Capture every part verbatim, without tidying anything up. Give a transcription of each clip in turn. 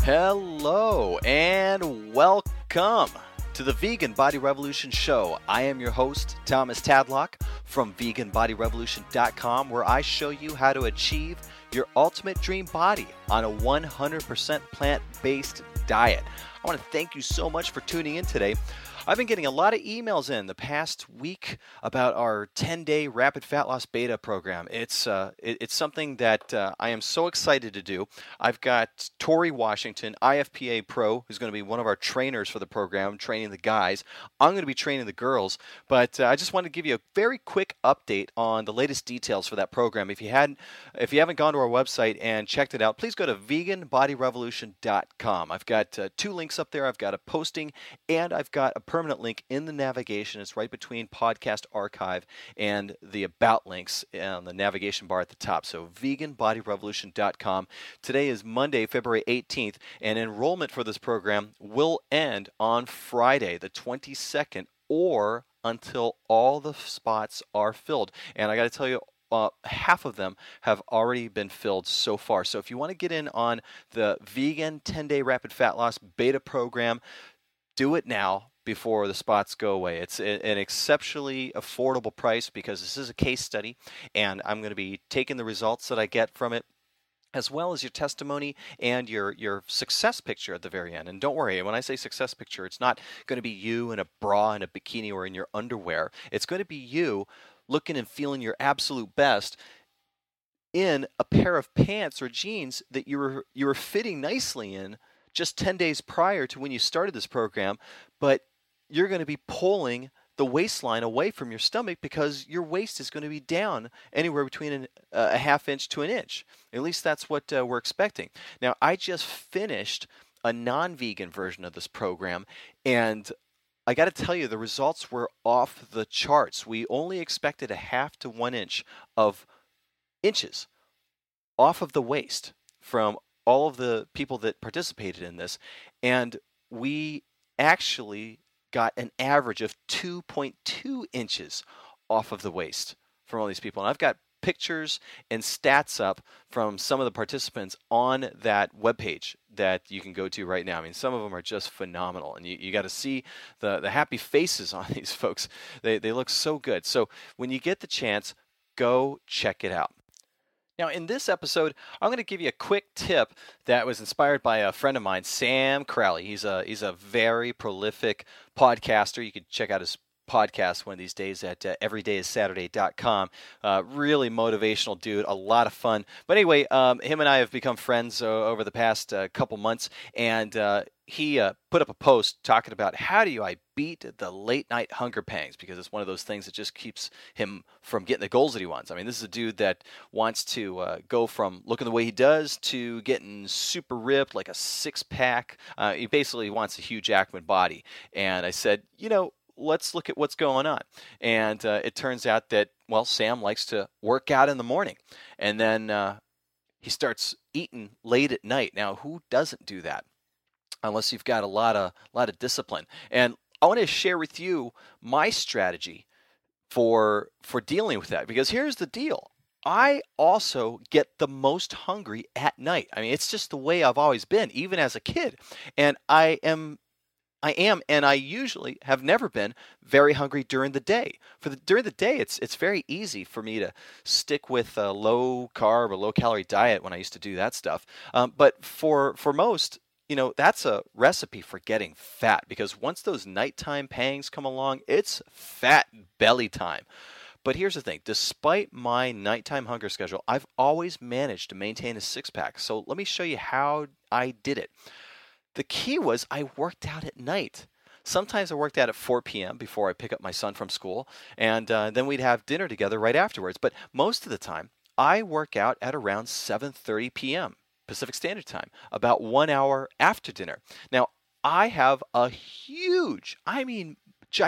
Hello and welcome to the Vegan Body Revolution Show. I am your host, Thomas Tadlock from vegan body revolution dot com, where I show you how to achieve your ultimate dream body on a one hundred percent plant-based diet. I want to thank you so much for tuning in today. I've been getting a lot of emails in the past week about our ten-day Rapid Fat Loss Beta program. It's uh, it, it's something that uh, I am so excited to do. I've got Tori Washington, I F P A Pro, who's going to be one of our trainers for the program, training the guys. I'm going to be training the girls, but uh, I just wanted to give you a very quick update on the latest details for that program. If you hadn't, if you haven't gone to our website and checked it out, please go to vegan body revolution dot com. I've got uh, two links up there. I've got a posting, and I've got a permanent link in the navigation. It's right between podcast archive and the about links on the navigation bar at the top. So vegan body revolution dot com. Today is Monday, February eighteenth, and enrollment for this program will end on Friday, the twenty-second, or until all the spots are filled. And I got to tell you, Uh, half of them have already been filled so far. So if you want to get in on the vegan ten-day rapid fat loss beta program, do it now before the spots go away. It's an exceptionally affordable price because this is a case study, and I'm going to be taking the results that I get from it, as well as your testimony and your, your success picture at the very end. And don't worry, when I say success picture, it's not going to be you in a bra and a bikini or in your underwear. It's going to be you looking and feeling your absolute best in a pair of pants or jeans that you were you were fitting nicely in just ten days prior to when you started this program, but you're going to be pulling the waistline away from your stomach because your waist is going to be down anywhere between an, uh, a half inch to an inch. At least that's what uh, we're expecting. Now, I just finished a non-vegan version of this program, and I got to tell you, the results were off the charts. We only expected a half to one inch of inches off of the waist from all of the people that participated in this, and we actually got an average of two point two inches off of the waist from all these people. And I've got pictures and stats up from some of the participants on that webpage that you can go to right now. I mean, some of them are just phenomenal, and you, you got to see the, the happy faces on these folks. They, they look so good. So when you get the chance, go check it out. Now, in this episode, I'm going to give you a quick tip that was inspired by a friend of mine, Sam Crowley. He's a he's a very prolific podcaster. You can check out his podcast one of these days at uh, every day is saturday dot com. Uh, really motivational dude, a lot of fun. But anyway, um, him and I have become friends uh, over the past uh, couple months, and uh, he uh, put up a post talking about how do I beat the late night hunger pangs, because it's one of those things that just keeps him from getting the goals that he wants. I mean, this is a dude that wants to uh, go from looking the way he does to getting super ripped, like a six-pack. Uh, he basically wants a Hugh Jackman body. And I said, you know, let's look at what's going on. And uh, it turns out that, well, Sam likes to work out in the morning, and then uh, he starts eating late at night. Now, who doesn't do that? Unless you've got a lot of lot of discipline. And I want to share with you my strategy for for dealing with that, because here's the deal. I also get the most hungry at night. I mean, it's just the way I've always been, even as a kid. And I am I am, and I usually have never been very hungry during the day. For the during the day, it's it's very easy for me to stick with a low carb or low calorie diet when I used to do that stuff. Um, but for for most, you know, that's a recipe for getting fat, because once those nighttime pangs come along, it's fat belly time. But here's the thing, despite my nighttime hunger schedule, I've always managed to maintain a six-pack. So let me show you how I did it. The key was I worked out at night. Sometimes I worked out at four p.m. before I pick up my son from school, and uh, then we'd have dinner together right afterwards. But most of the time, I work out at around seven thirty p.m. Pacific Standard Time, about one hour after dinner. Now, I have a huge, I mean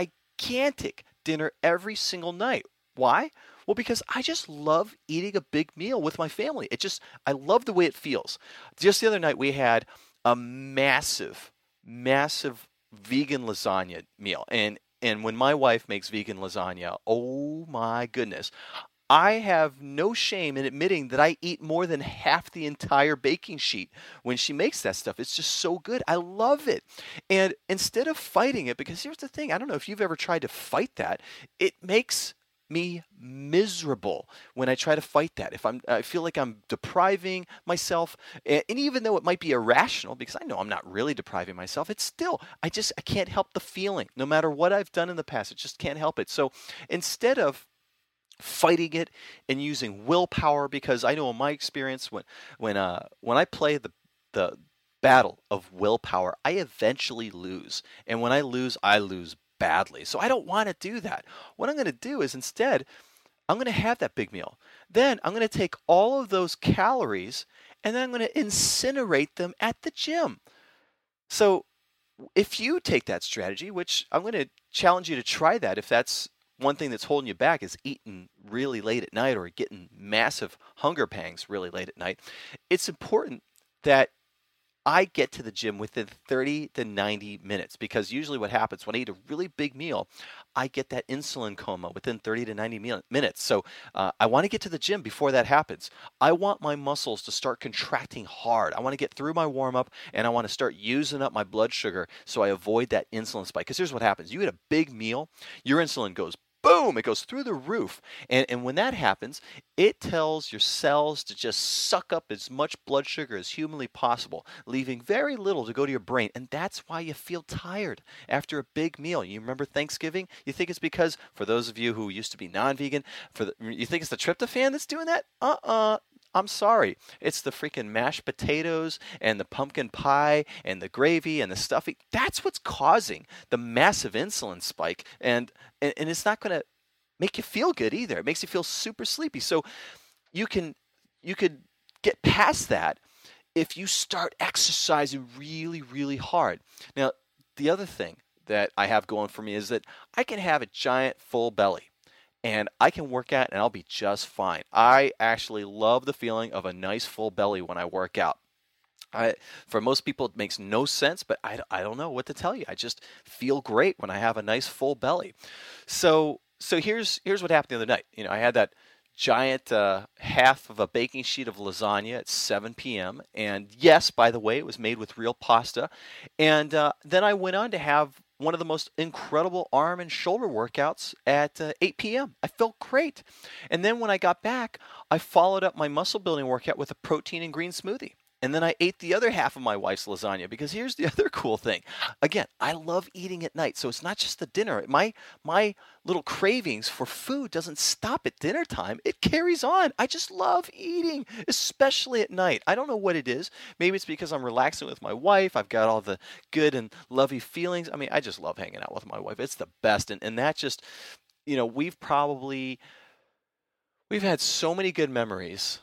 gigantic dinner every single night. Why? Well, because I just love eating a big meal with my family. It just, I love the way it feels. Just the other night, we had a massive, massive vegan lasagna meal. And and when my wife makes vegan lasagna, oh my goodness, I have no shame in admitting that I eat more than half the entire baking sheet when she makes that stuff. It's just so good. I love it. And instead of fighting it, because here's the thing, I don't know if you've ever tried to fight that, it makes me miserable when I try to fight that. If I'm, I feel like I'm depriving myself, and, and even though it might be irrational, because I know I'm not really depriving myself, it's still, I just, I can't help the feeling. No matter what I've done in the past, I just can't help it. So instead of fighting it and using willpower, because I know in my experience when when uh when I play the the battle of willpower, I eventually lose. And when I lose, I lose badly. So I don't want to do that. What I'm going to do is instead, I'm going to have that big meal. Then I'm going to take all of those calories and then I'm going to incinerate them at the gym. So if you take that strategy, which I'm going to challenge you to try that, if that's one thing that's holding you back is eating really late at night or getting massive hunger pangs really late at night, it's important that I get to the gym within thirty to ninety minutes, because usually what happens when I eat a really big meal, I get that insulin coma within thirty to ninety minutes. So uh, I want to get to the gym before that happens. I want my muscles to start contracting hard. I want to get through my warm up and I want to start using up my blood sugar so I avoid that insulin spike. Because here's what happens. You eat a big meal, your insulin goes boom, it goes through the roof. And, and when that happens, it tells your cells to just suck up as much blood sugar as humanly possible, leaving very little to go to your brain. And that's why you feel tired after a big meal. You remember Thanksgiving? You think it's because, for those of you who used to be non-vegan, for the, you think it's the tryptophan that's doing that? Uh-uh. I'm sorry. It's the freaking mashed potatoes and the pumpkin pie and the gravy and the stuffing. That's what's causing the massive insulin spike. And, and, and it's not going to make you feel good either. It makes you feel super sleepy. So you can, you could get past that if you start exercising really, really hard. Now, the other thing that I have going for me is that I can have a giant full belly. And I can work out and I'll be just fine. I actually love the feeling of a nice full belly when I work out. I, for most people, it makes no sense, but I, I don't know what to tell you. I just feel great when I have a nice full belly. So so here's here's what happened the other night. You know, I had that giant uh, half of a baking sheet of lasagna at seven p.m. And yes, by the way, it was made with real pasta. And uh, then I went on to have one of the most incredible arm and shoulder workouts at uh, eight p.m. I felt great. And then when I got back, I followed up my muscle building workout with a protein and green smoothie. And then I ate the other half of my wife's lasagna, because here's the other cool thing. Again, I love eating at night, so it's not just the dinner. My my little cravings for food doesn't stop at dinner time. It carries on. I just love eating, especially at night. I don't know what it is. Maybe it's because I'm relaxing with my wife. I've got all the good and lovey feelings. I mean, I just love hanging out with my wife. It's the best. And, and that just, you know, we've probably, we've had so many good memories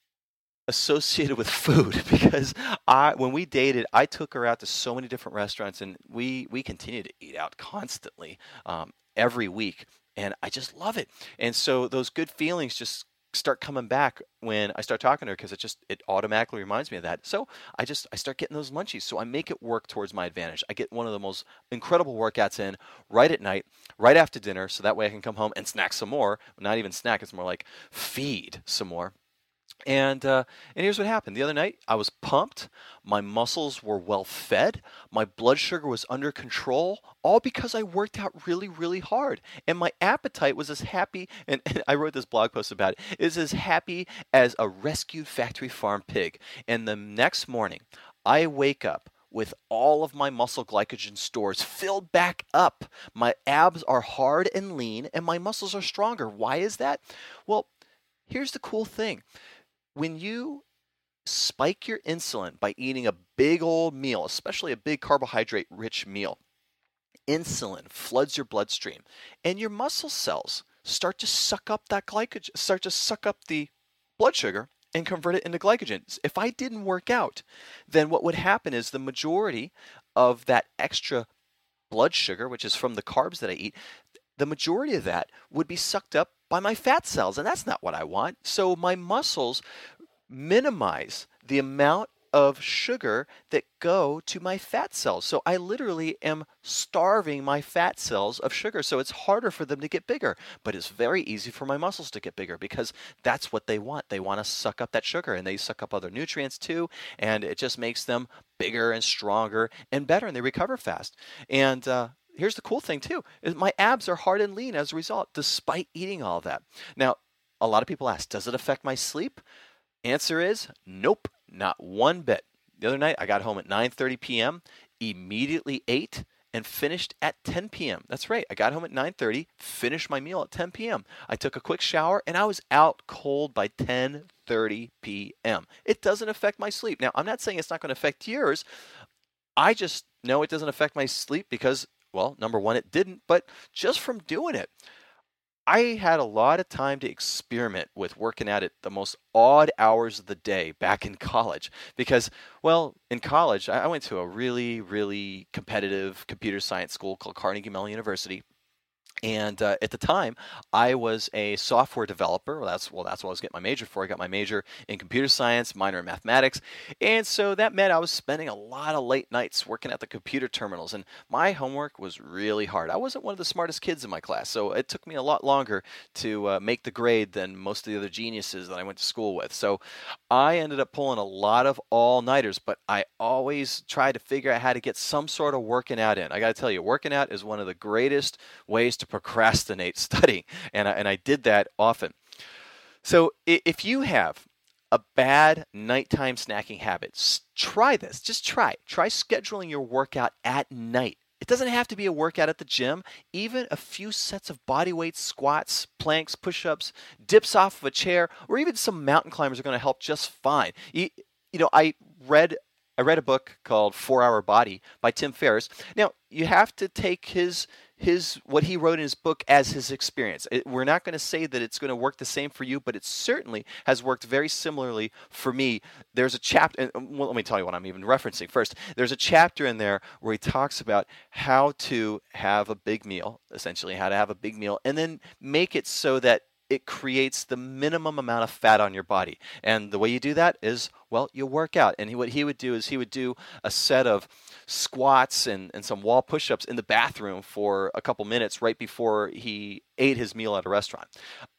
associated with food, because I, when we dated, I took her out to so many different restaurants, and we we continue to eat out constantly, um, every week, and I just love it. And so those good feelings just start coming back when I start talking to her, because it just it automatically reminds me of that. So I just I start getting those munchies. So I make it work towards my advantage. I get one of the most incredible workouts in right at night, right after dinner, so that way I can come home and snack some more. Not even snack; it's more like feed some more. And uh, and here's what happened. The other night, I was pumped. My muscles were well fed. My blood sugar was under control, all because I worked out really, really hard. And my appetite was as happy, and, and I wrote this blog post about it, is as happy as a rescued factory farm pig. And the next morning, I wake up with all of my muscle glycogen stores filled back up. My abs are hard and lean, and my muscles are stronger. Why is that? Well, here's the cool thing. When you spike your insulin by eating a big old meal, especially a big carbohydrate-rich meal, insulin floods your bloodstream, and your muscle cells start to suck up that glycogen, start to suck up the blood sugar and convert it into glycogen. If I didn't work out, then what would happen is the majority of that extra blood sugar, which is from the carbs that I eat, the majority of that would be sucked up by my fat cells, and that's not what I want. So my muscles minimize the amount of sugar that go to my fat cells. So I literally am starving my fat cells of sugar. So it's harder for them to get bigger, but it's very easy for my muscles to get bigger because that's what they want. They want to suck up that sugar, and they suck up other nutrients too. And it just makes them bigger and stronger and better, and they recover fast. And, uh, here's the cool thing too, is my abs are hard and lean as a result, despite eating all that. Now, a lot of people ask, does it affect my sleep? Answer is nope, not one bit. The other night, I got home at nine thirty p.m., immediately ate, and finished at ten p.m. That's right. I got home at nine thirty, finished my meal at ten p.m. I took a quick shower, and I was out cold by ten thirty p.m. It doesn't affect my sleep. Now, I'm not saying it's not going to affect yours. I just know it doesn't affect my sleep because, well, number one, it didn't, but just from doing it. I had a lot of time to experiment with working out at the most odd hours of the day back in college because, well, in college, I went to a really, really competitive computer science school called Carnegie Mellon University. And uh, at the time, I was a software developer. Well, that's well, that's what I was getting my major for. I got my major in computer science, minor in mathematics, and so that meant I was spending a lot of late nights working at the computer terminals. And my homework was really hard. I wasn't one of the smartest kids in my class, so it took me a lot longer to uh, make the grade than most of the other geniuses that I went to school with. So I ended up pulling a lot of all-nighters, but I always tried to figure out how to get some sort of working out in. I got to tell you, working out is one of the greatest ways to procrastinate studying, and I, and I did that often. So if you have a bad nighttime snacking habit, try this. Just try. Try scheduling your workout at night. It doesn't have to be a workout at the gym. Even a few sets of bodyweight squats, planks, push-ups, dips off of a chair, or even some mountain climbers are going to help just fine. You, you know, I read I read a book called four hour Body by Tim Ferriss. Now, you have to take his his what he wrote in his book as his experience. It, we're not going to say that it's going to work the same for you, but it certainly has worked very similarly for me. There's a chapter, and well, let me tell you what I'm even referencing first. There's a chapter in there where he talks about how to have a big meal, essentially how to have a big meal, and then make it so that it creates the minimum amount of fat on your body. And the way you do that is, well, you work out. And he, what he would do is he would do a set of squats and, and some wall push-ups in the bathroom for a couple minutes right before he ate his meal at a restaurant.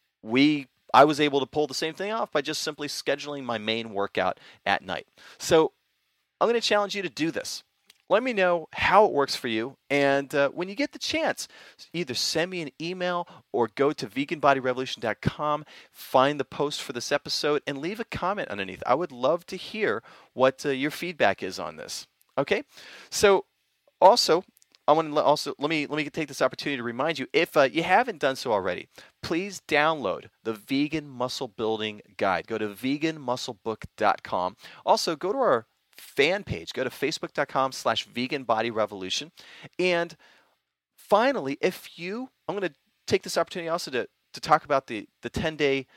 We I was able to pull the same thing off by just simply scheduling my main workout at night. So I'm going to challenge you to do this. Let me know how it works for you, and uh, when you get the chance, either send me an email or go to vegan body revolution dot com, find the post for this episode, and leave a comment underneath. I would love to hear what uh, your feedback is on this. Okay? So also, I want to also let me let me take this opportunity to remind you, if uh, you haven't done so already, please download the Vegan Muscle Building Guide. Go to vegan muscle book dot com. Also, go to our fan page. Go to facebook dot com slash vegan body revolution. And finally, if you, I'm going to take this opportunity also to, to talk about the, the ten-day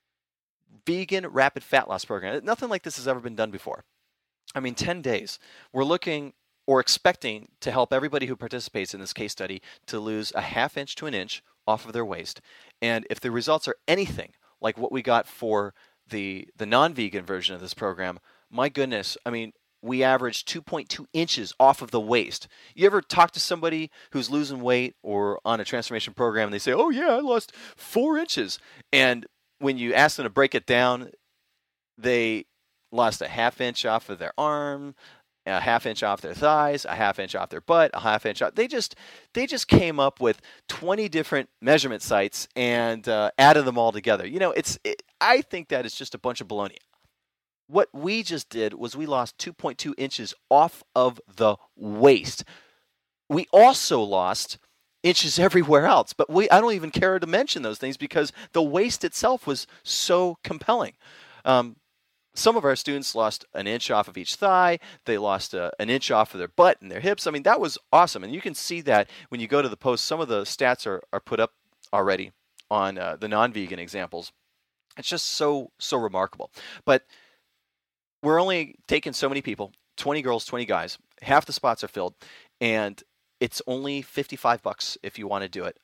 vegan rapid fat loss program. Nothing like this has ever been done before. I mean, ten days. We're looking or expecting to help everybody who participates in this case study to lose a half inch to an inch off of their waist. And if the results are anything like what we got for the, the non-vegan version of this program, my goodness, I mean, we average two point two inches off of the waist. You ever talk to somebody who's losing weight or on a transformation program and they say, oh yeah, I lost four inches. And when you ask them to break it down, they lost a half inch off of their arm, a half inch off their thighs, a half inch off their butt, a half inch off. They just they just came up with twenty different measurement sites and uh, added them all together. You know, it's it, I think that is just a bunch of baloney. What we just did was we lost two point two inches off of the waist. We also lost inches everywhere else, but we I don't even care to mention those things because the waist itself was so compelling. Um, some of our students lost an inch off of each thigh. They lost a, an inch off of their butt and their hips. I mean, that was awesome. And you can see that when you go to the post. Some of the stats are, are put up already on uh, the non-vegan examples. It's just so, so remarkable. But we're only taking so many people, twenty girls, twenty guys. Half the spots are filled, and it's only fifty-five bucks if you want to do it.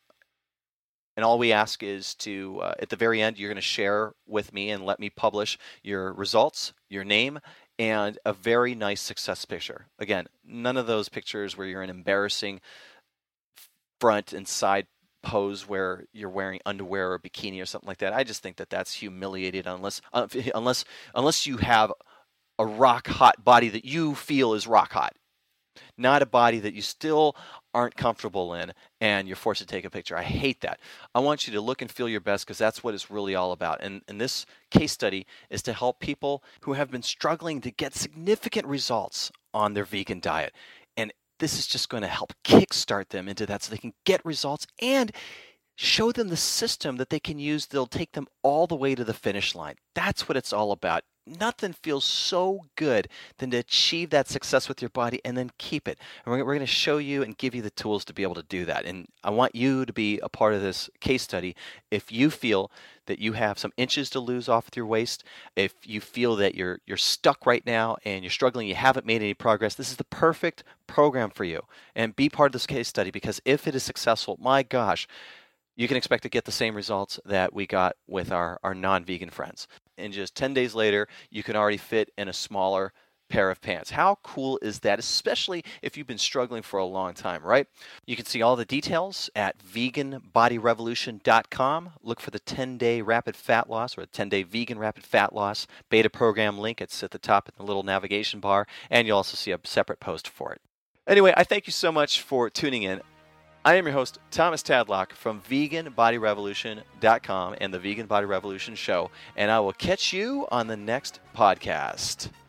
And all we ask is to, uh, at the very end, you're going to share with me and let me publish your results, your name, and a very nice success picture. Again, none of those pictures where you're in embarrassing front and side pose where you're wearing underwear or bikini or something like that. I just think that that's humiliating unless uh, unless unless you have a rock hot body that you feel is rock hot, not a body that you still aren't comfortable in and you're forced to take a picture. I hate that. I want you to look and feel your best because that's what it's really all about. And, and this case study is to help people who have been struggling to get significant results on their vegan diet. And this is just going to help kickstart them into that so they can get results and show them the system that they can use that'll take them all the way to the finish line. That's what it's all about. Nothing feels so good than to achieve that success with your body and then keep it. And we're, we're going to show you and give you the tools to be able to do that. And I want you to be a part of this case study. If you feel that you have some inches to lose off with your waist, if you feel that you're you're stuck right now and you're struggling, you haven't made any progress, this is the perfect program for you. And be part of this case study because if it is successful, my gosh, you can expect to get the same results that we got with our, our non-vegan friends. And just ten days later, you can already fit in a smaller pair of pants. How cool is that? Especially if you've been struggling for a long time, right? You can see all the details at vegan body revolution dot com. Look for the ten-day rapid fat loss or the ten-day vegan rapid fat loss beta program link. It's at the top in the little navigation bar, and you'll also see a separate post for it. Anyway, I thank you so much for tuning in. I am your host, Thomas Tadlock from vegan body revolution dot com and the Vegan Body Revolution Show, and I will catch you on the next podcast.